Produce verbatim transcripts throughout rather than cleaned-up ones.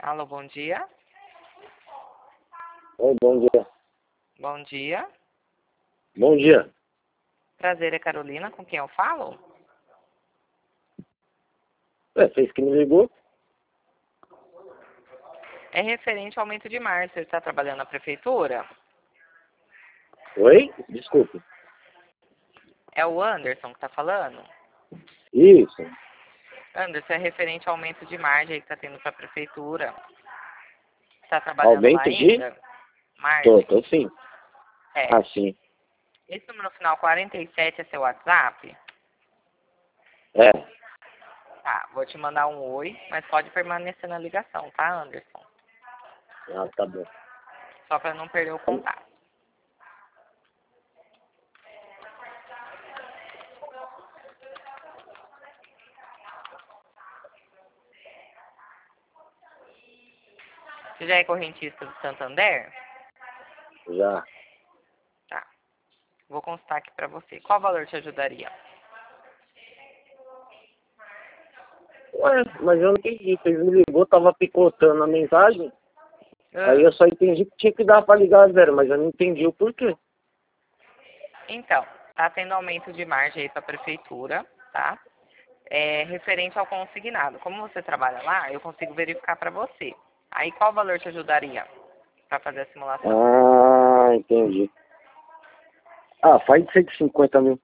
Alô, bom dia. Oi, bom dia. Bom dia. Bom dia. Prazer, é Carolina, com quem eu falo? É, fez que me ligou? É referente ao aumento de março. Você está trabalhando na prefeitura? Oi? Desculpe. É o Anderson que está falando? Isso. Anderson, é referente ao aumento de margem aí que está tendo para a prefeitura. Está trabalhando lá Aumento de? ainda? Tô, Margem? tô sim. É. Ah, sim. Esse número final quarenta e sete é seu WhatsApp? É. Tá, vou te mandar um oi, mas pode permanecer na ligação, tá, Anderson? Ah, tá bom. Só para não perder o contato. Você já é correntista do Santander? Já. Tá. Vou constar aqui para você. Qual valor te ajudaria? Ué, mas eu não entendi. Vocês me ligou, tava picotando a mensagem. Ah, Aí eu só entendi que tinha que dar pra ligar zero, mas eu não entendi o porquê. Então, tá tendo aumento de margem aí para a prefeitura, tá? É referente ao consignado. Como você trabalha lá, eu consigo verificar para você. Aí qual valor te ajudaria para fazer a simulação? Ah, entendi. Ah, faz de cento e cinquenta mil.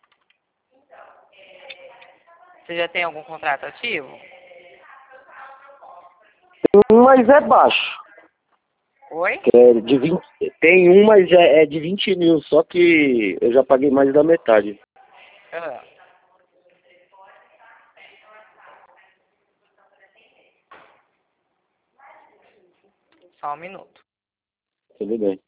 Você já tem algum contrato ativo? Um, mas é baixo. Oi? Que é de vinte. Tem um, mas é, é de vinte mil, só que eu já paguei mais da metade. Ah, só um minuto. Tudo bem.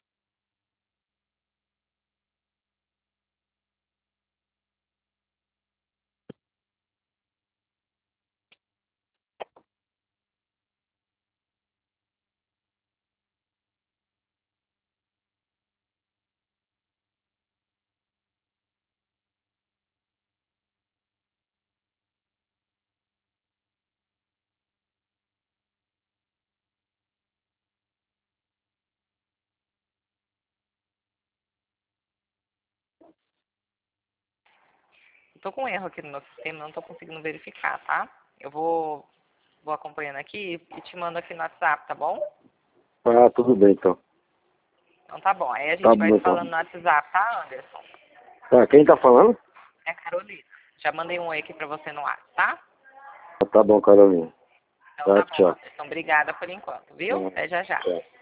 Eu tô com um erro aqui no meu sistema, não tô conseguindo verificar, tá? Eu vou, vou acompanhando aqui e te mando aqui no WhatsApp, tá bom? Ah, tudo bem então. Então tá bom. Aí a Tá gente vai bom se então. falando no WhatsApp, tá, Anderson? Tá, quem tá falando? É a Carolina. Já mandei um oi aqui pra você no WhatsApp, tá? Tá bom, Carolina. Então Tá, tá bom, tchau. Anderson. Obrigada por enquanto, viu? Tá, Até já já. tchau.